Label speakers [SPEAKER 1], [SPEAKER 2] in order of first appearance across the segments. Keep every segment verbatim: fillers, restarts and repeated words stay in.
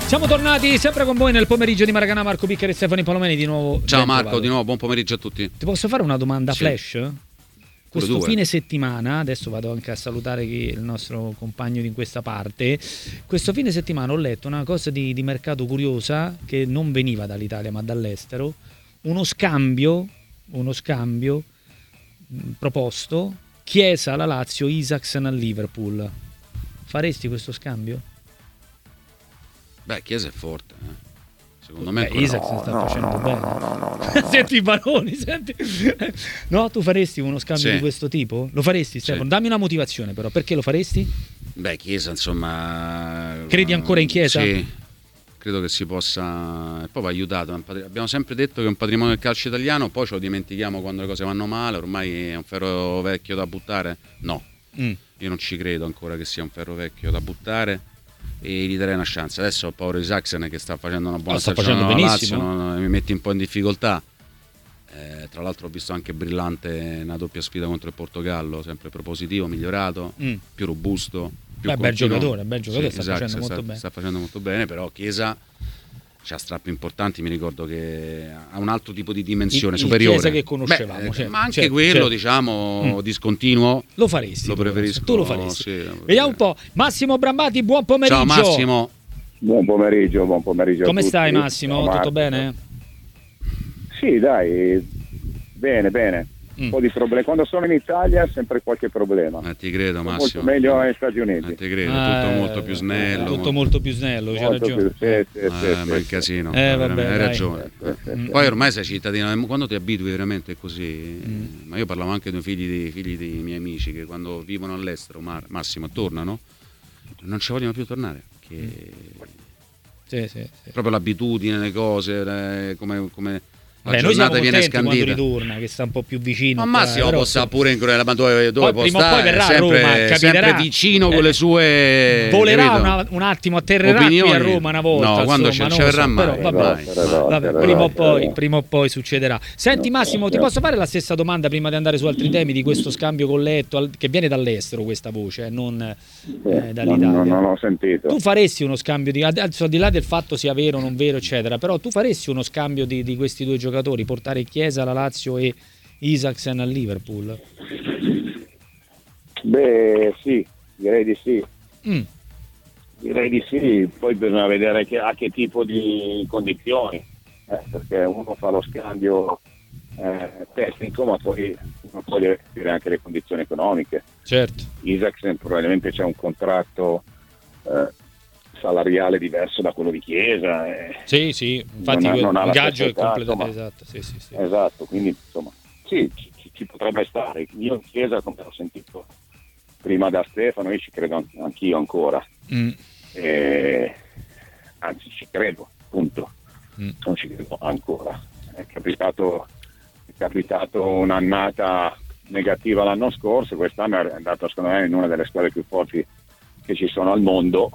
[SPEAKER 1] Siamo tornati sempre con voi nel pomeriggio di Maracanã. Marco Piccheri e Stefano Palomeni di nuovo.
[SPEAKER 2] Ciao Marco, di nuovo buon pomeriggio a tutti.
[SPEAKER 1] Ti posso fare una domanda
[SPEAKER 2] sì.
[SPEAKER 1] flash? Questo fine settimana, adesso vado anche a salutare il nostro compagno di questa parte. Questo fine settimana ho letto una cosa di, di mercato curiosa che non veniva dall'Italia ma dall'estero. Uno scambio, uno scambio mh, proposto, Chiesa alla Lazio, Isaacsen al Liverpool. Faresti questo scambio?
[SPEAKER 2] Beh, Chiesa è forte, eh. Secondo me
[SPEAKER 1] Beh, Isaac
[SPEAKER 2] no,
[SPEAKER 1] sta
[SPEAKER 2] no,
[SPEAKER 1] facendo
[SPEAKER 2] no,
[SPEAKER 1] bene.
[SPEAKER 2] no, no, no, no.
[SPEAKER 1] Senti i baroni, senti. No, tu faresti uno scambio
[SPEAKER 2] sì.
[SPEAKER 1] di questo tipo? Lo faresti, Stefano?
[SPEAKER 2] Sì.
[SPEAKER 1] Dammi una motivazione però, perché lo faresti?
[SPEAKER 2] Beh, Chiesa, insomma...
[SPEAKER 1] Credi ancora in Chiesa?
[SPEAKER 2] Sì, credo che si possa... E poi va aiutato. Abbiamo sempre detto che è un patrimonio del calcio italiano, poi ce lo dimentichiamo quando le cose vanno male, ormai è un ferro vecchio da buttare? No, mm. Io non ci credo ancora che sia un ferro vecchio da buttare. E gli darei una chance. Adesso ho paura di Isaacsen che sta facendo una buona
[SPEAKER 1] oh, sta
[SPEAKER 2] stagione
[SPEAKER 1] facendo
[SPEAKER 2] alla
[SPEAKER 1] benissimo.
[SPEAKER 2] Lazio, non, mi metti un po' in difficoltà. Eh, tra l'altro ho visto anche brillante una doppia sfida contro il Portogallo, sempre propositivo, migliorato, mm. più robusto, più
[SPEAKER 1] Beh, bel giocatore, bel giocatore, sì, sta
[SPEAKER 2] esatto,
[SPEAKER 1] facendo
[SPEAKER 2] sta,
[SPEAKER 1] molto bene.
[SPEAKER 2] Sta facendo molto bene, però Chiesa c'ha strappi importanti, mi ricordo che ha un altro tipo di dimensione
[SPEAKER 1] il,
[SPEAKER 2] superiore.
[SPEAKER 1] Il Chiesa che conoscevamo.
[SPEAKER 2] Beh,
[SPEAKER 1] certo,
[SPEAKER 2] ma anche
[SPEAKER 1] certo,
[SPEAKER 2] quello,
[SPEAKER 1] certo.
[SPEAKER 2] diciamo,
[SPEAKER 1] mm.
[SPEAKER 2] discontinuo.
[SPEAKER 1] Lo faresti.
[SPEAKER 2] Lo preferisco.
[SPEAKER 1] Tu lo faresti.
[SPEAKER 2] Sì,
[SPEAKER 1] vediamo un po'. Massimo Brambati, buon pomeriggio.
[SPEAKER 2] Ciao Massimo.
[SPEAKER 3] Buon pomeriggio, buon pomeriggio.
[SPEAKER 1] Come
[SPEAKER 3] a tutti.
[SPEAKER 1] stai Massimo?
[SPEAKER 3] Ciao,
[SPEAKER 1] Tutto bene?
[SPEAKER 3] Sì, dai, bene, bene. Un mm. po' di problemi. Quando sono in Italia sempre qualche problema.
[SPEAKER 2] Eh, ti credo Massimo.
[SPEAKER 3] Molto meglio negli Stati Uniti.
[SPEAKER 2] Eh, ti credo,
[SPEAKER 1] eh,
[SPEAKER 2] tutto molto più snello.
[SPEAKER 1] Tutto
[SPEAKER 2] molto,
[SPEAKER 1] molto più snello, c'è ragione.
[SPEAKER 3] Più, sì, sì,
[SPEAKER 2] eh,
[SPEAKER 3] sì,
[SPEAKER 2] ma
[SPEAKER 3] sì,
[SPEAKER 2] il casino.
[SPEAKER 1] Eh, vabbè,
[SPEAKER 2] hai ragione.
[SPEAKER 3] Sì, sì,
[SPEAKER 2] mm.
[SPEAKER 3] sì.
[SPEAKER 2] Poi ormai sei cittadino, quando ti abitui veramente è così.
[SPEAKER 1] Mm.
[SPEAKER 2] Ma io parlavo anche dei figli dei figli dei miei amici che quando vivono all'estero, Massimo, tornano, non ci vogliono più tornare. Che...
[SPEAKER 1] Mm. Sì, sì, sì.
[SPEAKER 2] Proprio l'abitudine, le cose, le, come, come la
[SPEAKER 1] Beh, noi siamo
[SPEAKER 2] giornata viene
[SPEAKER 1] contenti quando
[SPEAKER 2] scandita.
[SPEAKER 1] ritorna, che sta un po' più vicino.
[SPEAKER 2] Ma Massimo
[SPEAKER 1] però,
[SPEAKER 2] può stare
[SPEAKER 1] sì.
[SPEAKER 2] pure in Corea, ma dove, dove può
[SPEAKER 1] prima o
[SPEAKER 2] stare?
[SPEAKER 1] poi verrà
[SPEAKER 2] sempre,
[SPEAKER 1] a Roma,
[SPEAKER 2] sempre vicino con le sue.
[SPEAKER 1] Volerà una, un attimo, atterrerà
[SPEAKER 2] opinioni.
[SPEAKER 1] Qui a Roma una volta.
[SPEAKER 2] No, quando
[SPEAKER 1] insomma,
[SPEAKER 2] ci verrà
[SPEAKER 1] so,
[SPEAKER 2] mai.
[SPEAKER 1] Però, vabbè,
[SPEAKER 3] Però,
[SPEAKER 1] vabbè,
[SPEAKER 3] però,
[SPEAKER 1] prima, o
[SPEAKER 3] però,
[SPEAKER 1] poi,
[SPEAKER 3] però.
[SPEAKER 1] prima o poi succederà. Senti Massimo, ti posso fare la stessa domanda prima di andare su altri temi di questo scambio colletto che viene dall'estero, questa voce, eh, non eh, dall'Italia.
[SPEAKER 3] Non, non l'ho sentito.
[SPEAKER 1] Tu faresti uno scambio di, adesso, al di là del fatto sia vero o non vero, eccetera, però tu faresti uno scambio di, di questi due giocatori, portare Chiesa alla Lazio e Isaacsen al Liverpool?
[SPEAKER 3] Beh, sì, direi di sì.
[SPEAKER 1] Mm.
[SPEAKER 3] Direi di sì, poi bisogna vedere che, a che tipo di condizioni, eh, perché uno fa lo scambio eh, tecnico, ma poi uno poi deve capire anche le condizioni economiche.
[SPEAKER 1] Certo.
[SPEAKER 3] Isaacsen probabilmente c'è un contratto eh, salariale diverso da quello di Chiesa. Eh.
[SPEAKER 1] Sì, sì, infatti
[SPEAKER 3] Non ha- non ha
[SPEAKER 1] il
[SPEAKER 3] la
[SPEAKER 1] gaggio è
[SPEAKER 3] stessa età,
[SPEAKER 1] completamente
[SPEAKER 3] insomma.
[SPEAKER 1] esatto. Sì, sì, sì.
[SPEAKER 3] Esatto, quindi insomma, sì, ci, ci potrebbe stare. Io in Chiesa, come ho sentito prima da Stefano, io ci credo an- anch'io ancora.
[SPEAKER 1] Mm.
[SPEAKER 3] Eh, anzi, ci credo, punto.
[SPEAKER 1] Mm.
[SPEAKER 3] Non ci credo ancora. È capitato, è capitato un'annata negativa l'anno scorso, quest'anno è andato secondo me in una delle squadre più forti che ci sono al mondo,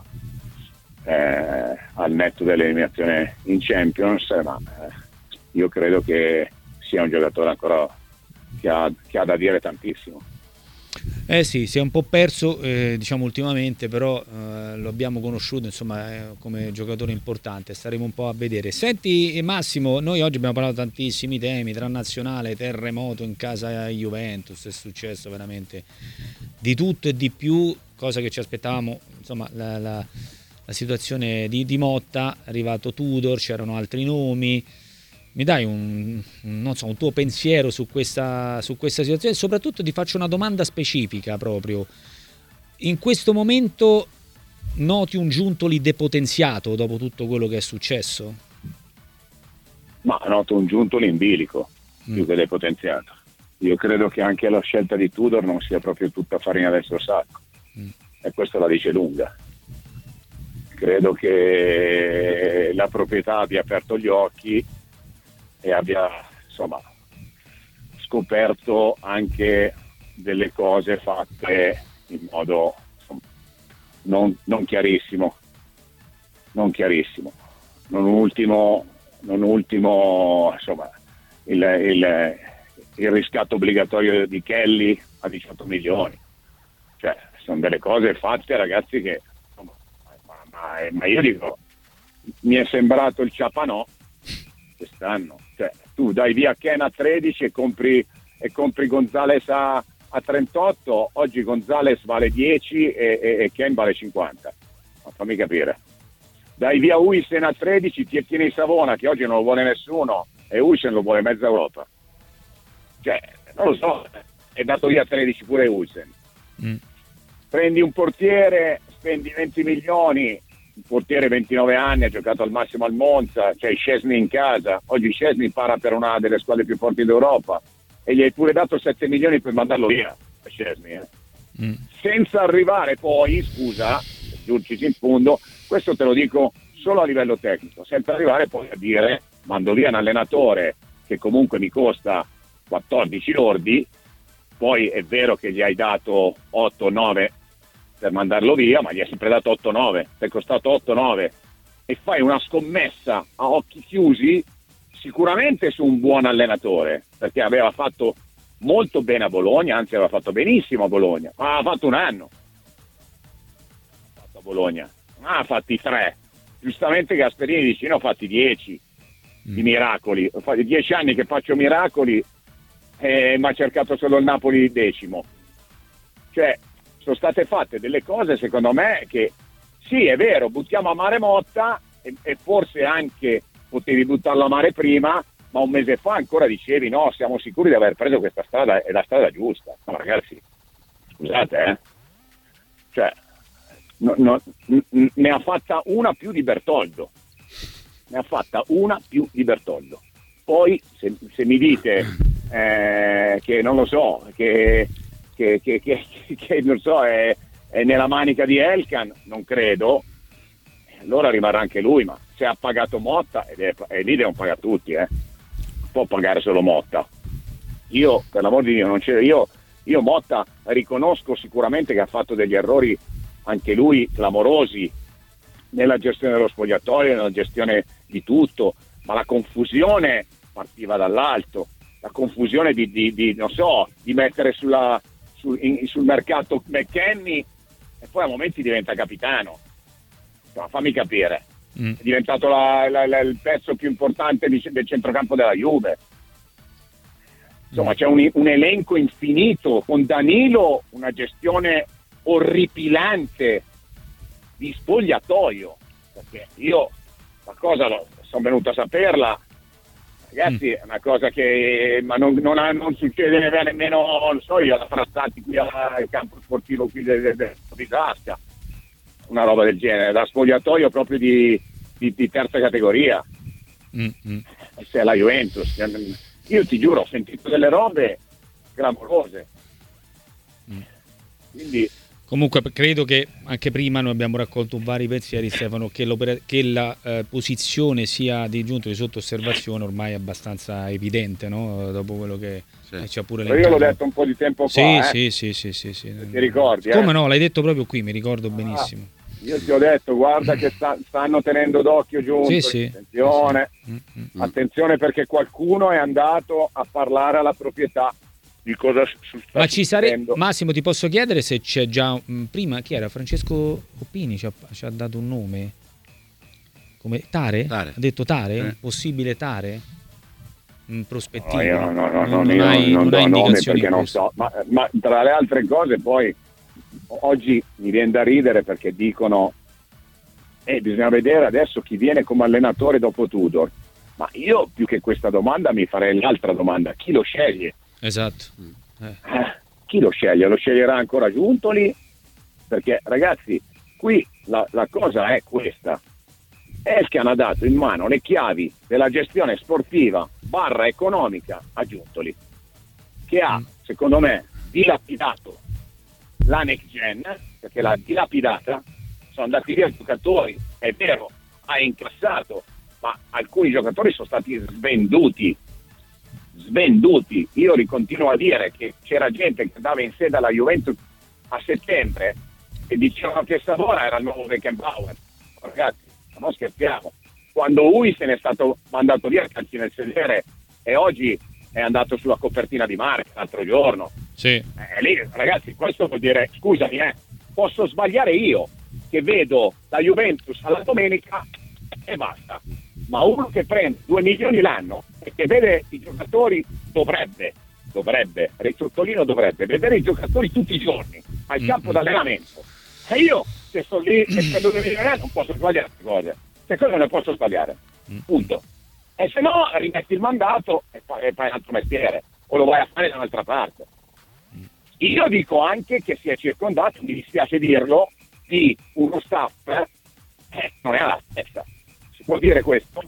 [SPEAKER 3] eh, al netto dell'eliminazione in Champions, ma eh, io credo che sia un giocatore ancora che ha, che ha da dire tantissimo.
[SPEAKER 1] Eh sì, si è un po' perso eh, diciamo ultimamente, però eh, lo abbiamo conosciuto insomma eh, come giocatore importante, staremo un po' a vedere. Senti Massimo, noi oggi abbiamo parlato tantissimi temi, tra nazionale, terremoto in casa Juventus, è successo veramente di tutto e di più, cosa che ci aspettavamo, insomma la, la, la situazione di, di Motta, è arrivato Tudor, c'erano altri nomi. Mi dai un, non so, un tuo pensiero su questa, su questa situazione e soprattutto ti faccio una domanda specifica proprio. In questo momento noti un Giuntoli depotenziato dopo tutto quello che è successo?
[SPEAKER 3] Ma noto un Giuntoli in bilico,
[SPEAKER 1] Mm.
[SPEAKER 3] più che depotenziato. Io credo che anche la scelta di Tudor non sia proprio tutta farina del suo sacco,
[SPEAKER 1] Mm.
[SPEAKER 3] e questo la dice lunga. Credo che la proprietà abbia aperto gli occhi e abbia insomma scoperto anche delle cose fatte in modo insomma, non, non chiarissimo, non chiarissimo. Non ultimo, non ultimo insomma, il, il, il riscatto obbligatorio di Kelly a diciotto milioni. Cioè, sono delle cose fatte, ragazzi, che insomma, ma, ma, ma io dico, mi è sembrato il Ciapanò quest'anno. Cioè, tu dai via Ken a tredici e compri, e compri Gonzalez a, a trentotto, oggi Gonzalez vale dieci e, e, e Ken vale cinquanta. Ma fammi capire. Dai via Huijsen a tredici, ti tieni Savona che oggi non lo vuole nessuno e Huijsen lo vuole mezza Europa. Cioè, non lo so, è dato via a tredici pure Huijsen. Mm. Prendi un portiere, spendi venti milioni, un portiere ventinove anni, ha giocato al massimo al Monza, c'è cioè Szczesny in casa, oggi Szczesny para per una delle squadre più forti d'Europa e gli hai pure dato sette milioni per mandarlo via, Szczesny, eh. mm. senza arrivare poi, scusa, giurci in fondo, questo te lo dico solo a livello tecnico, senza arrivare poi a dire mando via un allenatore che comunque mi costa quattordici lordi, poi è vero che gli hai dato otto nove per mandarlo via, ma gli hai sempre dato otto nove, ti è costato otto nove e fai una scommessa a occhi chiusi sicuramente su un buon allenatore, perché aveva fatto molto bene a Bologna, anzi aveva fatto benissimo a Bologna, ma ha fatto un anno ha fatto a Bologna, ma ha fatti tre, giustamente Gasperini dice ne ho fatti dieci mm. di miracoli, ho fatto dieci anni che faccio miracoli e mi ha cercato solo il Napoli decimo, cioè sono state fatte delle cose secondo me che sì è vero, buttiamo a mare Motta e, e forse anche potevi buttarlo a mare prima, ma un mese fa ancora dicevi no, siamo sicuri di aver preso questa strada, è la strada giusta. No ragazzi, scusate eh cioè no, no, n- ne ha fatta una più di Bertoldo ne ha fatta una più di Bertoldo poi se, se mi dite eh, che non lo so che Che, che, che, che non so è, è nella manica di Elkan, non credo, allora rimarrà anche lui, ma se ha pagato Motta ed è, e lì devono pagare tutti, eh. può pagare solo Motta, io per l'amor di Dio non c'è, io, io Motta riconosco sicuramente che ha fatto degli errori anche lui clamorosi nella gestione dello spogliatoio, nella gestione di tutto, ma la confusione partiva dall'alto, la confusione di, di, di non so, di mettere sulla sul, in, sul mercato McKennie e poi a momenti diventa capitano. Insomma, fammi capire, mm. è diventato la, la, la, il pezzo più importante di, del centrocampo della Juve. Insomma, mm. c'è un, un elenco infinito con Danilo, una gestione orripilante di spogliatoio, perché io la cosa sono venuto a saperla. Ragazzi, mm. è una cosa che ma non, non, ha, non succede nemmeno, non so io, alla Frassati qui al campo sportivo qui di Tasca, una roba del genere, da spogliatoio proprio di, di, di terza categoria. Mm-hmm. Se è la Juventus, io ti giuro, ho sentito delle robe clamorose.
[SPEAKER 1] Mm.
[SPEAKER 3] Quindi
[SPEAKER 1] comunque credo che anche prima noi abbiamo raccolto vari pensieri, Stefano, che, che la eh, posizione sia di Giunto di sotto osservazione ormai è abbastanza evidente, no? Dopo quello che sì. eh, c'è pure
[SPEAKER 3] io l'ho detto un po' di tempo
[SPEAKER 1] sì,
[SPEAKER 3] fa.
[SPEAKER 1] Sì,
[SPEAKER 3] eh.
[SPEAKER 1] sì, sì, sì, sì.
[SPEAKER 3] Ti ricordi?
[SPEAKER 1] Come
[SPEAKER 3] eh?
[SPEAKER 1] no, l'hai detto proprio qui, mi ricordo ah, benissimo.
[SPEAKER 3] Io ti ho detto, guarda che sta, stanno tenendo d'occhio Giunto,
[SPEAKER 1] sì, sì.
[SPEAKER 3] attenzione,
[SPEAKER 1] sì, sì. Mm-hmm.
[SPEAKER 3] attenzione perché qualcuno è andato a parlare alla proprietà di cosa sta
[SPEAKER 1] ma ci sarebbe, Massimo, ti posso chiedere se c'è già mh, prima chi era? Francesco Oppini ci ha, ci ha dato un nome come Tare?
[SPEAKER 2] Tare.
[SPEAKER 1] Ha detto Tare?
[SPEAKER 2] Eh.
[SPEAKER 1] Possibile Tare? In prospettiva?
[SPEAKER 3] No, io no, no, no,
[SPEAKER 1] non,
[SPEAKER 3] non,
[SPEAKER 1] non hai,
[SPEAKER 3] non,
[SPEAKER 1] non
[SPEAKER 3] do
[SPEAKER 1] hai
[SPEAKER 3] nomi
[SPEAKER 1] indicazioni
[SPEAKER 3] perché non so, ma, ma tra le altre cose poi oggi mi viene da ridere perché dicono eh, bisogna vedere adesso chi viene come allenatore dopo Tudor, ma io più che questa domanda mi farei l'altra domanda, chi lo sceglie?
[SPEAKER 1] Esatto.
[SPEAKER 3] Eh. Eh, chi lo sceglie? Lo sceglierà ancora Giuntoli? Perché ragazzi, qui la, la cosa è questa. Elkan ha dato in mano le chiavi della gestione sportiva barra economica a Giuntoli, che ha, secondo me, dilapidato la next gen, perché l'ha dilapidata, sono andati via i giocatori, è vero, ha incassato, ma alcuni giocatori sono stati svenduti svenduti. Io continuo a dire che c'era gente che andava in sede alla Juventus a settembre e dicevano che Savona era il nuovo Beckenbauer. Ragazzi, non scherziamo, quando lui se n'è stato mandato via calci nel sedere e oggi è andato sulla copertina di Marca l'altro giorno,
[SPEAKER 1] sì.
[SPEAKER 3] eh, lì, ragazzi, questo vuol dire, scusami, eh, posso sbagliare io che vedo la Juventus alla domenica e basta. Ma uno che prende due milioni l'anno e che vede i giocatori dovrebbe, dovrebbe, sottolineo dovrebbe, vedere i giocatori tutti i giorni al mm-hmm. campo d'allenamento. E io, se sono lì e spendo due milioni l'anno, non posso sbagliare queste cose. Queste cose non le posso sbagliare, punto. E se no rimetti il mandato e fai, e fai un altro mestiere, o lo vai a fare da un'altra parte. Io dico anche che si è circondato, mi dispiace dirlo, di uno staff, eh, non è alla stessa. Si può dire questo?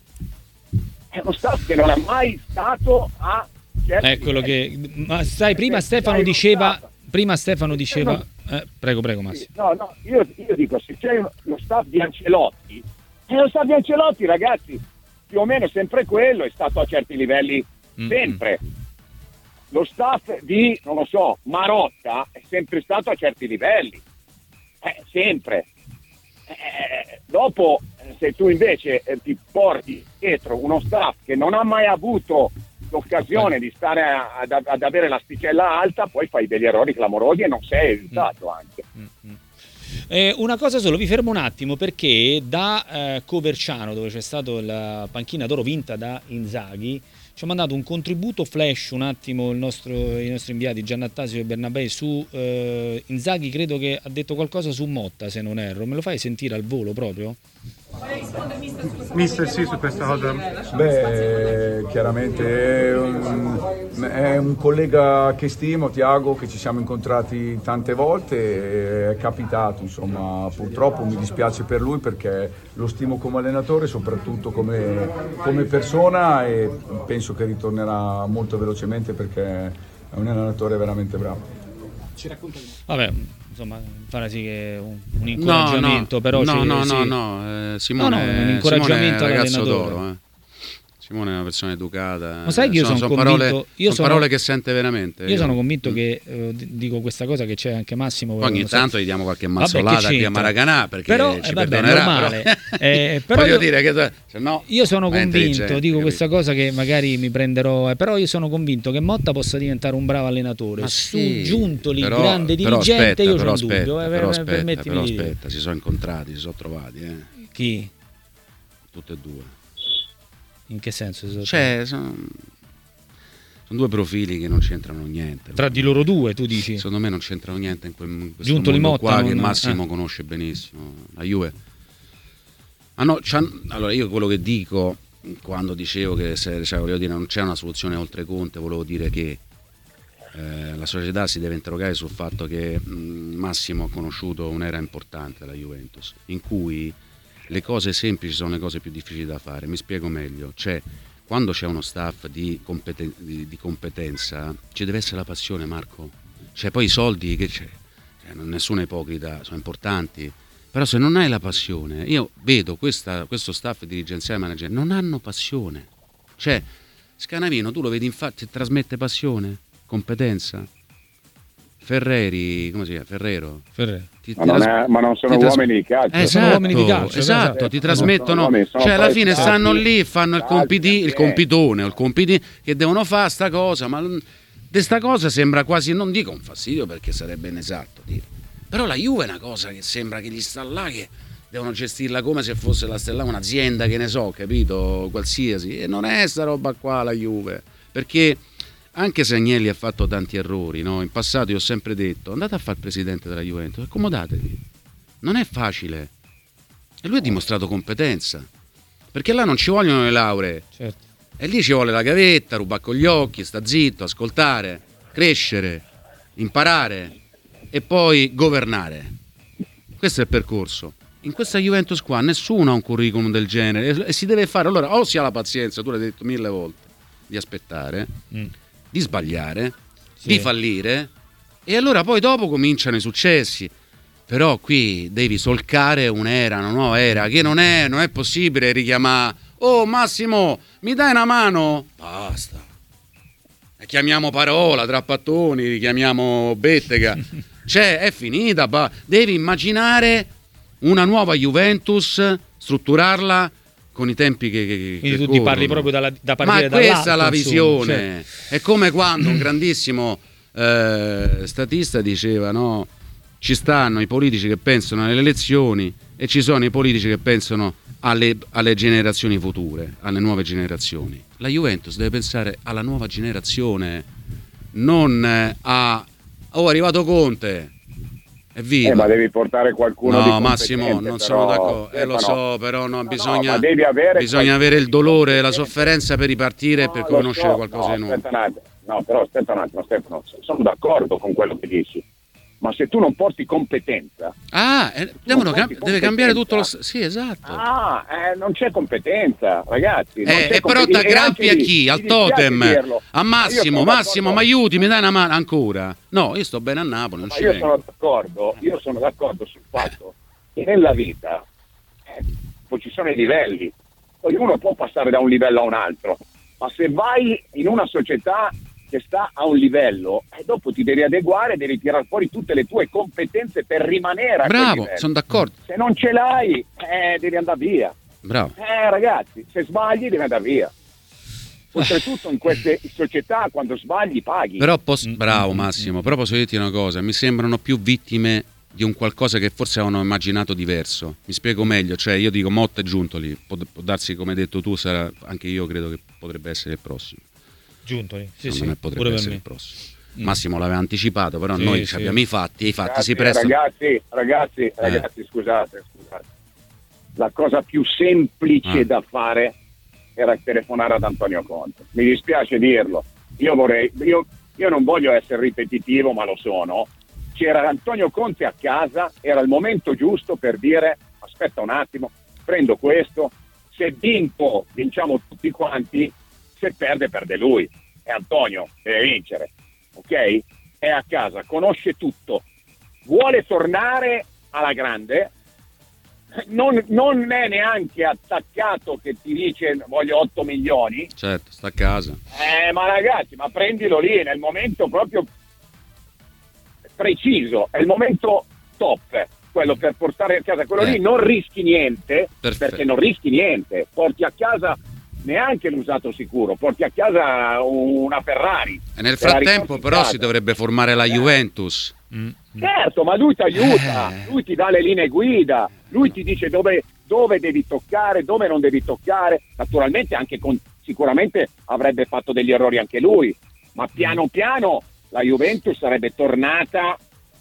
[SPEAKER 3] È uno staff che non è mai stato a certi
[SPEAKER 1] è quello che ma sai prima Stefano diceva prima Stefano diceva eh, prego prego Massimo.
[SPEAKER 3] No, no, io, io dico se c'è lo staff di Ancelotti, è lo staff di Ancelotti, ragazzi, più o meno sempre quello, è stato a certi livelli sempre. Mm-hmm. Lo staff di, non lo so, Marotta è sempre stato a certi livelli, eh, sempre. Eh, dopo, se tu invece eh, ti porti dietro uno staff che non ha mai avuto l'occasione di stare a, ad, ad avere l'asticella alta, poi fai degli errori clamorosi e non sei aiutato anche.
[SPEAKER 1] Mm-hmm. Eh, una cosa solo, vi fermo un attimo perché da eh, Coverciano, dove c'è stata la panchina d'oro vinta da Inzaghi, ci ha mandato un contributo flash un attimo il nostro, i nostri inviati Giannattasio e Bernabei su eh, Inzaghi, credo che ha detto qualcosa su Motta se non erro, me lo fai sentire al volo proprio?
[SPEAKER 4] Mister, sì, su questa cosa.
[SPEAKER 5] Beh, chiaramente è un, è un collega che stimo, Tiago, che ci siamo incontrati tante volte, è capitato, insomma, purtroppo mi dispiace per lui perché lo stimo come allenatore, soprattutto come, come persona, e penso che ritornerà molto velocemente perché è un allenatore veramente bravo.
[SPEAKER 4] Ci racconta di
[SPEAKER 1] Vabbè, insomma, fare sì che un, un incoraggiamento,
[SPEAKER 2] no, no,
[SPEAKER 1] però
[SPEAKER 2] no,
[SPEAKER 1] ci,
[SPEAKER 2] no,
[SPEAKER 1] sì.
[SPEAKER 2] no, no, eh, Simone,
[SPEAKER 1] no, no, un incoraggiamento
[SPEAKER 2] Simone è un ragazzo
[SPEAKER 1] all'allenatore.
[SPEAKER 2] d'oro, eh. Simone è una persona educata.
[SPEAKER 1] Ma sai che io sono,
[SPEAKER 2] sono,
[SPEAKER 1] sono
[SPEAKER 2] parole,
[SPEAKER 1] convinto, io
[SPEAKER 2] sono
[SPEAKER 1] sono,
[SPEAKER 2] parole che sente veramente.
[SPEAKER 1] Io, io sono convinto mm. che eh, dico questa cosa che c'è anche Massimo.
[SPEAKER 2] Poi ogni tanto so. gli diamo qualche mazzolata qui a Maracanà perché
[SPEAKER 1] però,
[SPEAKER 2] ci
[SPEAKER 1] eh, vabbè,
[SPEAKER 2] perdonerà.
[SPEAKER 1] Normale.
[SPEAKER 2] Però.
[SPEAKER 1] eh, però
[SPEAKER 2] Voglio
[SPEAKER 1] io,
[SPEAKER 2] dire che se no,
[SPEAKER 1] io sono convinto, dico
[SPEAKER 2] capito?
[SPEAKER 1] questa cosa che magari mi prenderò, eh, però io sono convinto che Motta possa diventare un bravo allenatore.
[SPEAKER 2] Ma
[SPEAKER 1] Su
[SPEAKER 2] sì,
[SPEAKER 1] Giuntoli,
[SPEAKER 2] però,
[SPEAKER 1] grande
[SPEAKER 2] però
[SPEAKER 1] dirigente,
[SPEAKER 2] aspetta,
[SPEAKER 1] io
[SPEAKER 2] però
[SPEAKER 1] c'ho un
[SPEAKER 2] aspetta,
[SPEAKER 1] dubbio. Eh,
[SPEAKER 2] però
[SPEAKER 1] eh,
[SPEAKER 2] aspetta,
[SPEAKER 1] permettimi
[SPEAKER 2] però
[SPEAKER 1] di dire.
[SPEAKER 2] aspetta, si sono incontrati, si sono trovati. Eh.
[SPEAKER 1] Chi?
[SPEAKER 2] Tutte e due.
[SPEAKER 1] In che senso?
[SPEAKER 2] Cioè, sono... Sono due profili che non c'entrano niente.
[SPEAKER 1] Tra di loro due, tu dici?
[SPEAKER 2] Secondo me non c'entrano niente in, quel, in questo
[SPEAKER 1] Giuntoli
[SPEAKER 2] mondo
[SPEAKER 1] Motta
[SPEAKER 2] qua
[SPEAKER 1] non...
[SPEAKER 2] che Massimo
[SPEAKER 1] eh.
[SPEAKER 2] conosce benissimo. La Juve. Ah no, allora io quello che dico quando dicevo che se, cioè, volevo dire, non c'è una soluzione oltre Conte, volevo dire che eh, la società si deve interrogare sul fatto che mh, Massimo ha conosciuto un'era importante della Juventus, in cui le cose semplici sono le cose più difficili da fare. Mi spiego meglio. Cioè, quando c'è uno staff di, competen- di, di competenza ci deve essere la passione, Marco. Cioè poi i soldi che c'è, cioè, nessuno è ipocrita, sono importanti, però se non hai la passione, io vedo questa, questo staff dirigenziale manager non hanno passione. Cioè Scanavino tu lo vedi infatti trasmette passione, competenza. Ferreri, come si chiama? Ferrero.
[SPEAKER 1] Ferrero.
[SPEAKER 3] Ti, ma, non è, ma non sono uomini di calcio.
[SPEAKER 2] Esatto,
[SPEAKER 1] sono uomini di calcio,
[SPEAKER 2] esatto,
[SPEAKER 1] esatto.
[SPEAKER 2] ti trasmettono,
[SPEAKER 3] uomini,
[SPEAKER 2] cioè alla fine
[SPEAKER 3] calci,
[SPEAKER 2] stanno lì, fanno il, compiti, il
[SPEAKER 3] eh.
[SPEAKER 2] compitone o il compiti che devono fare sta cosa, ma di sta cosa sembra quasi, non dico un fastidio perché sarebbe inesatto dire, però la Juve è una cosa che sembra che gli sta là che devono gestirla come se fosse la stella, un'azienda che ne so, capito, qualsiasi, e non è sta roba qua la Juve, perché anche se Agnelli ha fatto tanti errori, no? In passato io ho sempre detto andate a fare il presidente della Juventus, accomodatevi, non è facile, e lui ha dimostrato competenza, perché là non ci vogliono le lauree,
[SPEAKER 1] certo.
[SPEAKER 2] E lì ci vuole la gavetta, rubare con gli occhi, sta zitto, ascoltare, crescere, imparare e poi governare. Questo è il percorso. In questa Juventus qua nessuno ha un curriculum del genere e si deve fare, allora o si ha la pazienza, tu l'hai detto mille volte, di aspettare, mm. di sbagliare, sì. di fallire, e allora poi dopo cominciano i successi. Però qui devi solcare un'era, una nuova era, che non è, non è possibile richiamare oh Massimo, mi dai una mano? Basta. E chiamiamo Parola, Trapattoni, richiamiamo Bettega. Cioè, è finita. Ba- devi immaginare una nuova Juventus, strutturarla con i tempi che, che
[SPEAKER 1] quindi
[SPEAKER 2] che
[SPEAKER 1] tu ti parli proprio dalla, da partire
[SPEAKER 2] ma questa è la
[SPEAKER 1] insomma,
[SPEAKER 2] visione,
[SPEAKER 1] cioè.
[SPEAKER 2] È come quando un grandissimo eh, statista diceva, no, ci stanno i politici che pensano alle elezioni e ci sono i politici che pensano alle, alle generazioni future, alle nuove generazioni. La Juventus deve pensare alla nuova generazione, non a oh è arrivato Conte, evviva.
[SPEAKER 3] Eh, ma devi portare qualcuno
[SPEAKER 2] no,
[SPEAKER 3] di
[SPEAKER 2] Massimo, non
[SPEAKER 3] però,
[SPEAKER 2] sono d'accordo, eh, lo
[SPEAKER 3] Stefano,
[SPEAKER 2] so, però no,
[SPEAKER 3] no,
[SPEAKER 2] bisogna,
[SPEAKER 3] no, devi avere,
[SPEAKER 2] bisogna avere il dolore e la sofferenza per ripartire e
[SPEAKER 3] no,
[SPEAKER 2] per
[SPEAKER 3] lo
[SPEAKER 2] conoscere
[SPEAKER 3] so,
[SPEAKER 2] qualcosa
[SPEAKER 3] no,
[SPEAKER 2] di nuovo.
[SPEAKER 3] aspetta un attimo, no, però aspetta un attimo, Stefano, sono d'accordo con quello che dici, ma se tu non porti competenza,
[SPEAKER 2] Ah, eh, devono cam- deve cambiare tutto lo... Sì, esatto.
[SPEAKER 3] Ah, eh, non c'è competenza, ragazzi. Non
[SPEAKER 2] Eh,
[SPEAKER 3] c'è
[SPEAKER 2] e però
[SPEAKER 3] competenza.
[SPEAKER 2] ti aggrappi a chi? Al totem?
[SPEAKER 3] Dirlo,
[SPEAKER 2] A Massimo,
[SPEAKER 3] ma
[SPEAKER 2] Massimo, mi aiuti, mi dai una mano ancora? No, io sto bene a Napoli, non
[SPEAKER 3] ma
[SPEAKER 2] ci
[SPEAKER 3] io
[SPEAKER 2] vengo.
[SPEAKER 3] sono d'accordo, io sono d'accordo sul fatto che nella vita eh, poi ci sono i livelli, ognuno può passare da un livello a un altro, ma se vai in una società che sta a un livello e eh, dopo ti devi adeguare, devi tirare fuori tutte le tue competenze per rimanere a quel
[SPEAKER 2] Bravo,
[SPEAKER 3] livello.
[SPEAKER 2] sono d'accordo.
[SPEAKER 3] Se non ce l'hai, eh, devi andare via.
[SPEAKER 2] Bravo.
[SPEAKER 3] Eh ragazzi, se sbagli devi andare via. Oltretutto in queste società quando sbagli paghi.
[SPEAKER 2] Però posso... Bravo Massimo, però posso dirti una cosa, mi sembrano più vittime di un qualcosa che forse avevano immaginato diverso. Mi spiego meglio, cioè io dico Motta e Giuntoli, può, può darsi come hai detto tu, sarà, anche io credo che potrebbe essere il prossimo.
[SPEAKER 1] Giuntoli, sì,
[SPEAKER 2] Secondo
[SPEAKER 1] sì,
[SPEAKER 2] me potrebbe
[SPEAKER 1] pure per
[SPEAKER 2] essere
[SPEAKER 1] me.
[SPEAKER 2] il prossimo. Massimo l'aveva anticipato, però
[SPEAKER 1] Sì,
[SPEAKER 2] noi
[SPEAKER 1] sì.
[SPEAKER 2] abbiamo i fatti e i fatti
[SPEAKER 3] Ragazzi,
[SPEAKER 2] si prestano.
[SPEAKER 3] Ragazzi, ragazzi, ragazzi, scusate, scusate. La cosa più semplice
[SPEAKER 2] Ah.
[SPEAKER 3] da fare era telefonare ad Antonio Conte. Mi dispiace dirlo. Io vorrei, io, io non voglio essere ripetitivo, ma lo sono. C'era Antonio Conte a casa, era il momento giusto per dire aspetta un attimo, prendo questo, se vinco vinciamo tutti quanti, se perde perde lui. È Antonio, deve vincere, ok? È a casa, conosce tutto, vuole tornare alla grande, non, non è neanche attaccato che ti dice voglio otto milioni,
[SPEAKER 2] Certo, sta a casa.
[SPEAKER 3] eh, ma ragazzi, ma prendilo lì, nel momento proprio preciso, è il momento top, quello per portare a casa, quello
[SPEAKER 2] Eh.
[SPEAKER 3] lì non rischi niente,
[SPEAKER 2] Perfetto.
[SPEAKER 3] perché non rischi niente, porti a casa neanche l'usato sicuro, porti a casa una Ferrari.
[SPEAKER 2] E nel
[SPEAKER 3] Te la
[SPEAKER 2] frattempo
[SPEAKER 3] riporti in
[SPEAKER 2] però
[SPEAKER 3] casa.
[SPEAKER 2] si dovrebbe formare la Juventus.
[SPEAKER 1] Mm.
[SPEAKER 3] Certo, ma lui ti aiuta,
[SPEAKER 2] Eh.
[SPEAKER 3] lui ti dà le linee guida, lui ti dice dove, dove devi toccare, dove non devi toccare, naturalmente anche con, sicuramente avrebbe fatto degli errori anche lui, ma piano piano la Juventus sarebbe tornata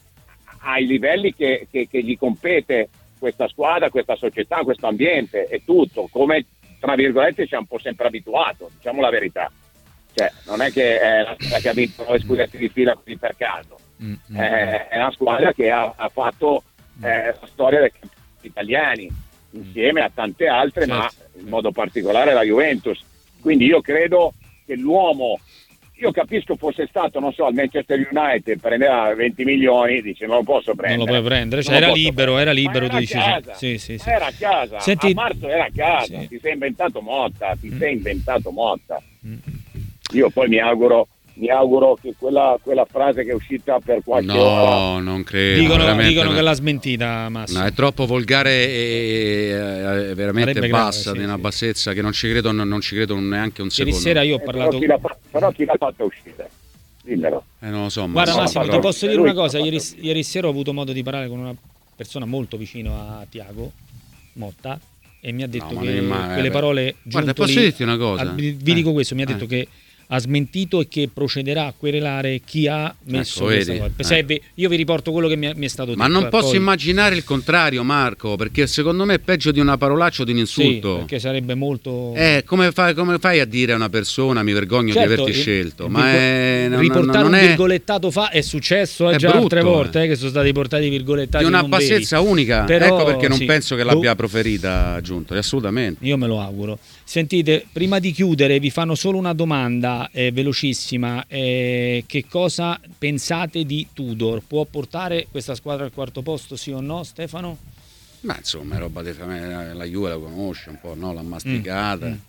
[SPEAKER 3] ai livelli che, che, che gli compete questa squadra, questa società, questo ambiente e tutto, come tra virgolette ci ha un po' sempre abituato, diciamo la verità. Cioè, non è che è la squadra che ha vinto nove scudetti di fila così per caso,
[SPEAKER 1] Mm.
[SPEAKER 3] è, è una squadra che ha, ha fatto eh, la storia dei campionati italiani insieme a tante altre,
[SPEAKER 1] Certo.
[SPEAKER 3] ma in modo particolare la Juventus. Quindi io credo che l'uomo, io capisco fosse stato, non so, al Manchester United, prendeva venti milioni, dice non lo posso prendere.
[SPEAKER 1] Non lo puoi prendere, cioè,
[SPEAKER 3] Non lo
[SPEAKER 1] era
[SPEAKER 3] posso
[SPEAKER 1] libero,
[SPEAKER 3] prendere.
[SPEAKER 1] era libero,
[SPEAKER 3] Ma
[SPEAKER 1] tu dici,
[SPEAKER 3] a
[SPEAKER 1] sì.
[SPEAKER 3] casa,
[SPEAKER 1] Sì, sì, sì.
[SPEAKER 3] Era a casa,
[SPEAKER 1] Senti-
[SPEAKER 3] a marzo era a casa,
[SPEAKER 1] Sì.
[SPEAKER 3] ti sei inventato Motta, ti
[SPEAKER 1] Mm.
[SPEAKER 3] sei inventato Motta.
[SPEAKER 1] Mm.
[SPEAKER 3] Io poi mi auguro, mi auguro che quella, quella frase che è uscita per qualche ora
[SPEAKER 2] No, non credo.
[SPEAKER 1] Dicono,
[SPEAKER 2] veramente,
[SPEAKER 1] dicono che
[SPEAKER 2] no.
[SPEAKER 1] l'ha smentita Massimo.
[SPEAKER 2] No, è troppo volgare e, e- e veramente
[SPEAKER 1] Sarebbe
[SPEAKER 2] bassa,
[SPEAKER 1] grave, sì,
[SPEAKER 2] di una
[SPEAKER 1] sì.
[SPEAKER 2] bassezza che non ci credo, non, non ci credo neanche un
[SPEAKER 1] Ieri
[SPEAKER 2] secondo.
[SPEAKER 1] sera io ho
[SPEAKER 3] Eh,
[SPEAKER 1] parlato...
[SPEAKER 3] però, chi l'ha, fa- però chi l'ha fatta uscire? Dimmelo.
[SPEAKER 2] Eh, non lo so,
[SPEAKER 1] Guarda
[SPEAKER 2] Massimo,
[SPEAKER 1] Massimo,
[SPEAKER 2] però-
[SPEAKER 1] ti posso dire
[SPEAKER 3] lui
[SPEAKER 1] una cosa,
[SPEAKER 3] l'ha
[SPEAKER 1] ieri,
[SPEAKER 3] fatto.
[SPEAKER 1] ieri sera ho avuto modo di parlare con una persona molto vicino a Tiago Motta e mi ha detto
[SPEAKER 2] ma
[SPEAKER 1] che
[SPEAKER 2] non è mai-
[SPEAKER 1] quelle
[SPEAKER 2] eh,
[SPEAKER 1] parole
[SPEAKER 2] guarda,
[SPEAKER 1] Giuntoli-
[SPEAKER 2] posso dirti una cosa?
[SPEAKER 1] Ah, vi, vi
[SPEAKER 2] Eh,
[SPEAKER 1] dico questo, mi ha
[SPEAKER 2] eh.
[SPEAKER 1] detto che ha smentito e che procederà a querelare chi ha messo
[SPEAKER 2] Ecco,
[SPEAKER 1] questa
[SPEAKER 2] vedi?
[SPEAKER 1] cosa. Se
[SPEAKER 2] Eh.
[SPEAKER 1] è ve- io vi riporto quello che mi è, mi è stato detto.
[SPEAKER 2] Ma non
[SPEAKER 1] eh,
[SPEAKER 2] posso
[SPEAKER 1] poi-
[SPEAKER 2] immaginare il contrario, Marco, perché secondo me è peggio di una parolaccia o di un
[SPEAKER 1] Sì,
[SPEAKER 2] insulto.
[SPEAKER 1] perché sarebbe molto...
[SPEAKER 2] Eh, come fai, come fai a dire a una persona mi vergogno
[SPEAKER 1] Certo,
[SPEAKER 2] di averti
[SPEAKER 1] il-
[SPEAKER 2] scelto?
[SPEAKER 1] il
[SPEAKER 2] Ma
[SPEAKER 1] virgo-
[SPEAKER 2] è, non,
[SPEAKER 1] riportare
[SPEAKER 2] non
[SPEAKER 1] un
[SPEAKER 2] è
[SPEAKER 1] virgolettato fa è successo eh,
[SPEAKER 2] È
[SPEAKER 1] già altre
[SPEAKER 2] brutto,
[SPEAKER 1] volte
[SPEAKER 2] eh.
[SPEAKER 1] eh, che sono stati portati virgolettati
[SPEAKER 2] di una
[SPEAKER 1] non veri.
[SPEAKER 2] bassezza unica.
[SPEAKER 1] Però,
[SPEAKER 2] ecco perché non
[SPEAKER 1] sì.
[SPEAKER 2] penso che
[SPEAKER 1] Boh.
[SPEAKER 2] l'abbia proferita Giuntoli, assolutamente.
[SPEAKER 1] Io me lo auguro. Sentite, prima di chiudere vi fanno solo una domanda eh, velocissima. Eh, che cosa pensate di Tudor? Può portare questa squadra al quarto posto, sì o no, Stefano?
[SPEAKER 2] Ma insomma, è roba di famiglia, la Juve la conosce un po', no? L'ha masticata.
[SPEAKER 1] Mm, mm.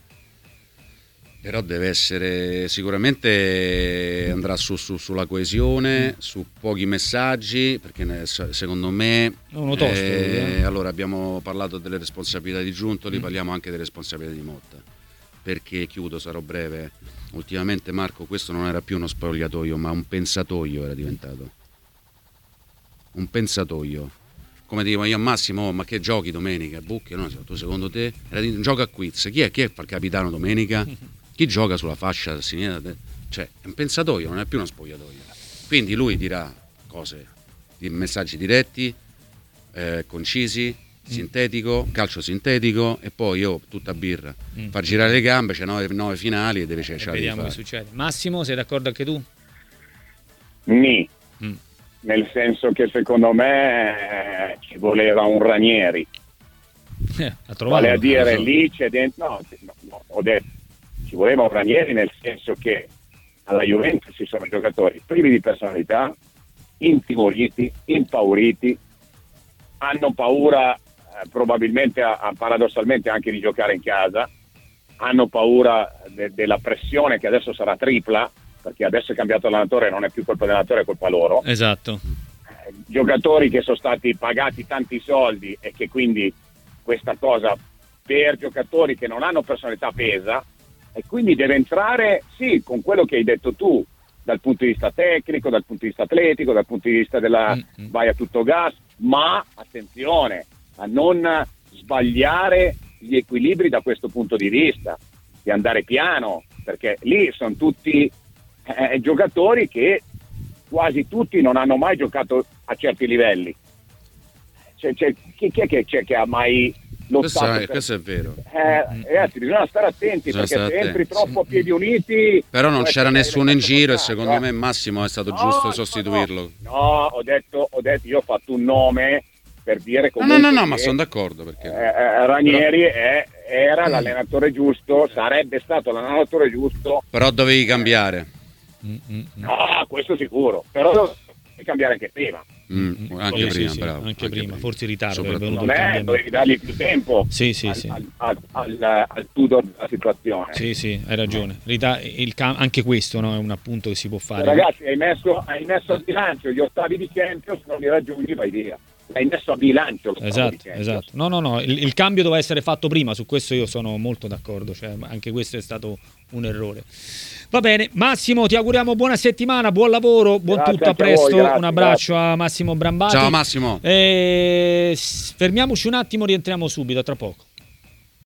[SPEAKER 2] Però deve essere, sicuramente andrà su, su- sulla coesione, su pochi messaggi, perché ne- secondo me
[SPEAKER 1] È uno tosto,
[SPEAKER 2] eh,
[SPEAKER 1] eh.
[SPEAKER 2] allora abbiamo parlato delle responsabilità di Giuntoli,
[SPEAKER 1] Mm.
[SPEAKER 2] parliamo anche delle responsabilità di Motta. Perché chiudo, sarò breve. Ultimamente Marco, questo non era più uno spogliatoio, ma un pensatoio era diventato. un pensatoio. Come dico io a Massimo, oh, ma che giochi domenica? Bucchio, no? Tu secondo te? Era di, gioca a quiz. Chi è, chi è il capitano domenica? Chi gioca sulla fascia a sinistra? Cioè, è un pensatoio, non è più uno spogliatoio. Quindi lui dirà cose, messaggi diretti, eh, concisi, sintetico, calcio sintetico, e poi io tutta birra, mm. far girare le gambe, c'è nove, nove finali e deve c'è,
[SPEAKER 1] e vediamo che succede. Massimo, sei d'accordo anche tu?
[SPEAKER 3] Ni.
[SPEAKER 1] Mm.
[SPEAKER 3] Nel senso che secondo me eh, ci voleva un Ranieri,
[SPEAKER 1] eh, a trovare,
[SPEAKER 3] vale a dire
[SPEAKER 1] so.
[SPEAKER 3] lì c'è dentro, no, no, no, ho detto ci voleva un Ranieri, nel senso che alla Juventus ci sono giocatori privi di personalità, intimoriti, impauriti, hanno paura eh, probabilmente a, a, paradossalmente anche di giocare in casa, hanno paura de, della pressione che adesso sarà tripla, perché adesso è cambiato l'allenatore, non è più colpa dell'allenatore, è colpa loro.
[SPEAKER 1] Esatto.
[SPEAKER 3] Eh, giocatori che sono stati pagati tanti soldi e che quindi questa cosa per giocatori che non hanno personalità pesa, e quindi deve entrare, sì, con quello che hai detto tu, dal punto di vista tecnico, dal punto di vista atletico, dal punto di vista della mm-hmm. vai a tutto gas, ma attenzione a non sbagliare gli equilibri da questo punto di vista, di andare piano, perché lì sono tutti eh, giocatori che quasi tutti non hanno mai giocato a certi livelli. C'è, c'è, chi, chi è che, c'è che ha mai
[SPEAKER 2] lottato? Questo,
[SPEAKER 3] per...
[SPEAKER 2] questo è vero.
[SPEAKER 3] Eh, ragazzi, bisogna stare attenti, bisogna perché stare se entri attenti. troppo a piedi uniti.
[SPEAKER 2] Però non c'era nessuno in giro e secondo eh. me Massimo è stato
[SPEAKER 3] no,
[SPEAKER 2] giusto sostituirlo.
[SPEAKER 3] No, no, ho detto, ho detto, io ho fatto un nome per dire comunque.
[SPEAKER 2] No, no, no, no
[SPEAKER 3] che,
[SPEAKER 2] ma sono d'accordo perché.
[SPEAKER 3] Eh, Ranieri
[SPEAKER 2] però...
[SPEAKER 3] è, era l'allenatore giusto, sarebbe stato l'allenatore giusto.
[SPEAKER 2] Però dovevi cambiare.
[SPEAKER 3] No, questo sicuro. Però dovevi cambiare anche prima.
[SPEAKER 2] Mm, anche,
[SPEAKER 1] sì,
[SPEAKER 2] prima,
[SPEAKER 1] sì,
[SPEAKER 2] bravo,
[SPEAKER 1] anche,
[SPEAKER 2] anche
[SPEAKER 1] prima,
[SPEAKER 2] prima,
[SPEAKER 1] forse in ritardo.
[SPEAKER 3] Non è, dovevi dargli più tempo
[SPEAKER 1] sì, sì,
[SPEAKER 3] al,
[SPEAKER 1] sì.
[SPEAKER 3] al, al, al, al Tudor della situazione.
[SPEAKER 1] Sì, sì, hai ragione. Rita- il cam- anche questo, no, è un appunto che si può fare.
[SPEAKER 3] Ragazzi, hai messo, hai messo a bilancio gli ottavi di Champions, non li raggiungi, vai via. L'hai messo a bilancio.
[SPEAKER 1] Esatto, esatto. No, no, no, il, il cambio doveva essere fatto prima, su questo io sono molto d'accordo, cioè, anche questo è stato un errore. Va bene, Massimo, ti auguriamo buona settimana, buon lavoro, buon
[SPEAKER 3] grazie
[SPEAKER 1] tutto, a presto,
[SPEAKER 3] a voi, grazie,
[SPEAKER 1] un abbraccio
[SPEAKER 3] grazie.
[SPEAKER 1] a Massimo Brambati.
[SPEAKER 2] Ciao Massimo.
[SPEAKER 1] E... fermiamoci un attimo, rientriamo subito, tra poco.